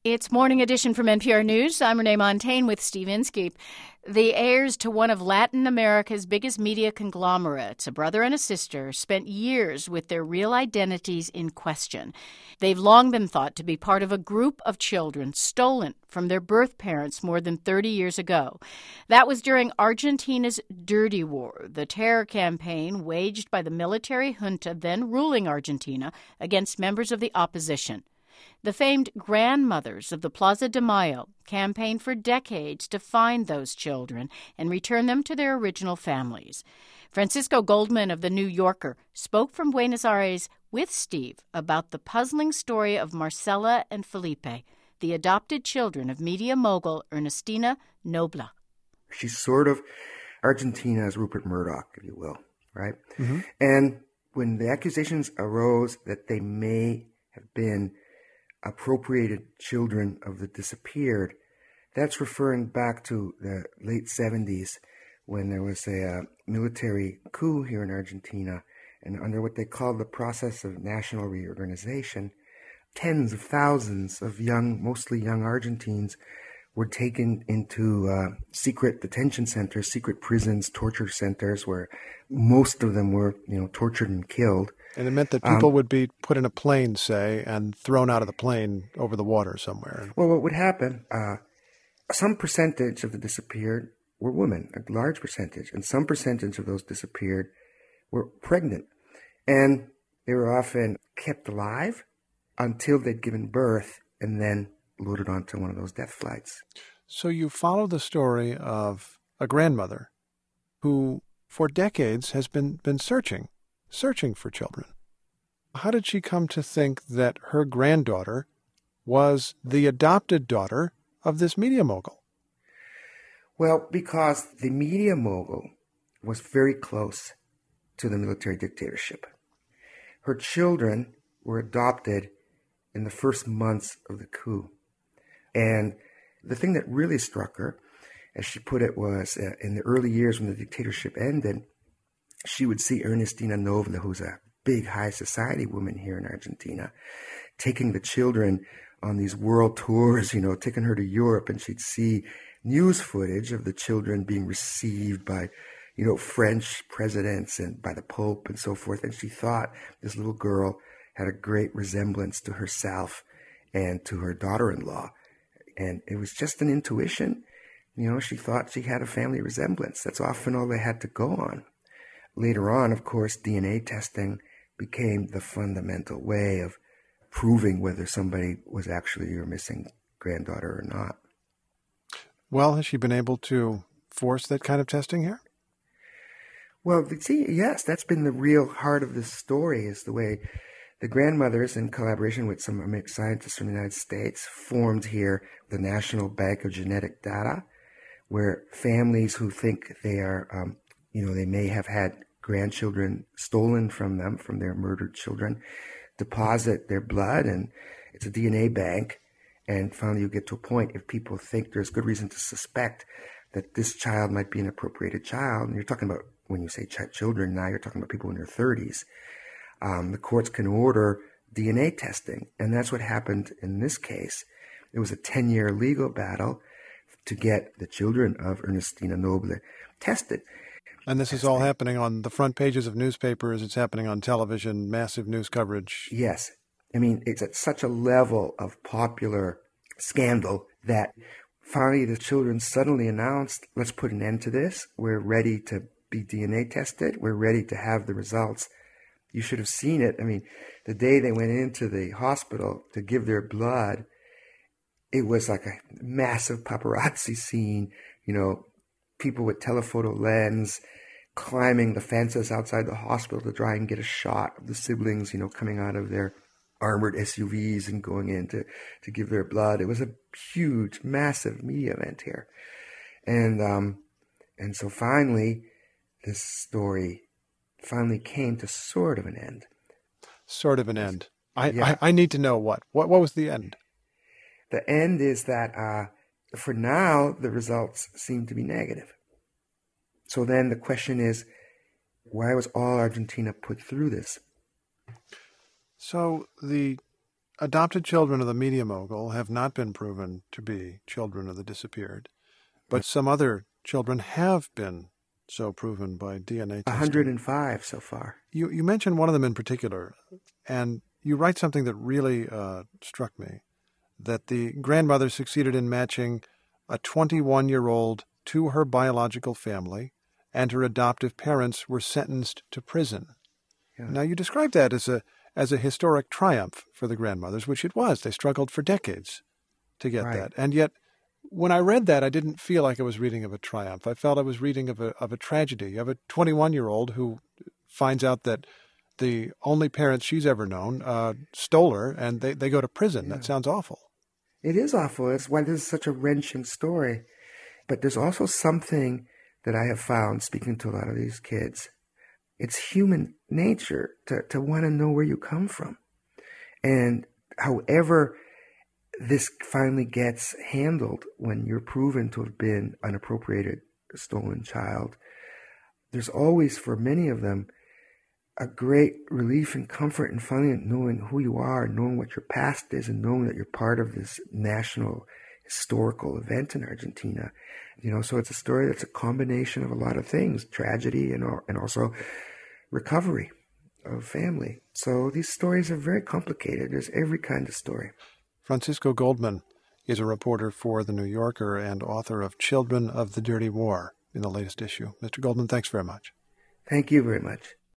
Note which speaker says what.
Speaker 1: It's Morning Edition from NPR News. I'm Renee Montaigne with Steve Inskeep. The heirs to one of Latin America's biggest media conglomerates, a brother and a sister, spent years with their real identities in question. They've long been thought to be part of a group of children stolen from their birth parents more than 30 years ago. That was during Argentina's Dirty War, the terror campaign waged by the military junta then ruling Argentina against members of the opposition. The famed grandmothers of the Plaza de Mayo campaigned for decades to find those children and return them to their original families. Francisco Goldman of The New Yorker spoke from Buenos Aires with Steve about the puzzling story of Marcela and Felipe, the adopted children of media mogul Ernestina Noble.
Speaker 2: She's sort of Argentina's Rupert Murdoch, if you will, right?
Speaker 3: Mm-hmm.
Speaker 2: And when the accusations arose that they may have been appropriated children of the disappeared, that's referring back to the late 70s when there was a military coup here in Argentina, and under what they called the process of national reorganization, tens of thousands of mostly young Argentines were taken into secret detention centers, secret prisons, torture centers, where most of them were, tortured and killed.
Speaker 3: And it meant that people would be put in a plane, say, and thrown out of the plane over the water somewhere.
Speaker 2: Well, what would happen, some percentage of the disappeared were women, a large percentage, and some percentage of those disappeared were pregnant. And they were often kept alive until they'd given birth and then loaded onto one of those death flights.
Speaker 3: So you follow the story of a grandmother who, for decades, has been searching for children. How did she come to think that her granddaughter was the adopted daughter of this media mogul?
Speaker 2: Well, because the media mogul was very close to the military dictatorship. Her children were adopted in the first months of the coup. And the thing that really struck her, as she put it, was in the early years when the dictatorship ended, she would see Ernestina Noble, who's a big high society woman here in Argentina, taking the children on these world tours, taking her to Europe, and she'd see news footage of the children being received by, French presidents and by the Pope and so forth. And she thought this little girl had a great resemblance to herself and to her daughter-in-law. And it was just an intuition. She thought she had a family resemblance. That's often all they had to go on. Later on, of course, DNA testing became the fundamental way of proving whether somebody was actually your missing granddaughter or not.
Speaker 3: Well, has she been able to force that kind of testing here?
Speaker 2: Well, yes, that's been the real heart of this story, is the way the grandmothers, in collaboration with some scientists from the United States, formed here the National Bank of Genetic Data, where families who think they are, they may have had grandchildren stolen from them, from their murdered children, deposit their blood, and it's a DNA bank. And finally, you get to a point, if people think there's good reason to suspect that this child might be an appropriated child, and you're talking about, when you say children now, you're talking about people in their 30s, the courts can order DNA testing. And that's what happened in this case. It was a 10-year legal battle to get the children of Ernestina Noble tested.
Speaker 3: And this is all happening on the front pages of newspapers. It's happening on television, massive news coverage.
Speaker 2: Yes. I mean, it's at such a level of popular scandal that finally the children suddenly announced, let's put an end to this. We're ready to be DNA tested. We're ready to have the results. You should have seen it. I mean, the day they went into the hospital to give their blood, it was like a massive paparazzi scene, people with telephoto lens climbing the fences outside the hospital to try and get a shot of the siblings, coming out of their armored SUVs and going in to give their blood. It was a huge, massive media event here. And so finally, this story finally came to sort of an end.
Speaker 3: Sort of an end. I need to know what was the end?
Speaker 2: The end is that for now, the results seem to be negative. So then the question is, why was all Argentina put through this?
Speaker 3: So the adopted children of the media mogul have not been proven to be children of the disappeared, but some other children have been so proven by DNA testing.
Speaker 2: 105 so far.
Speaker 3: You mentioned one of them in particular, and you write something that really struck me, that the grandmother succeeded in matching a 21-year-old to her biological family, and her adoptive parents were sentenced to prison. Yeah. Now, you describe that as a historic triumph for the grandmothers, which it was. They struggled for decades to get that. And yet, when I read that, I didn't feel like I was reading of a triumph. I felt I was reading of a tragedy, of a 21-year-old who finds out that the only parents she's ever known stole her, and they go to prison. Yeah. That sounds awful.
Speaker 2: It is awful. That's why this is such a wrenching story. But there's also something that I have found speaking to a lot of these kids. It's human nature to want to know where you come from. And however this finally gets handled when you're proven to have been an appropriated stolen child, there's always, for many of them, a great relief and comfort and finally knowing who you are, knowing what your past is, and knowing that you're part of this national historical event in Argentina. So it's a story that's a combination of a lot of things, tragedy and also recovery of family. So these stories are very complicated. There's every kind of story.
Speaker 3: Francisco Goldman is a reporter for The New Yorker and author of Children of the Dirty War in the latest issue. Mr. Goldman, thanks very much.
Speaker 2: Thank you very much.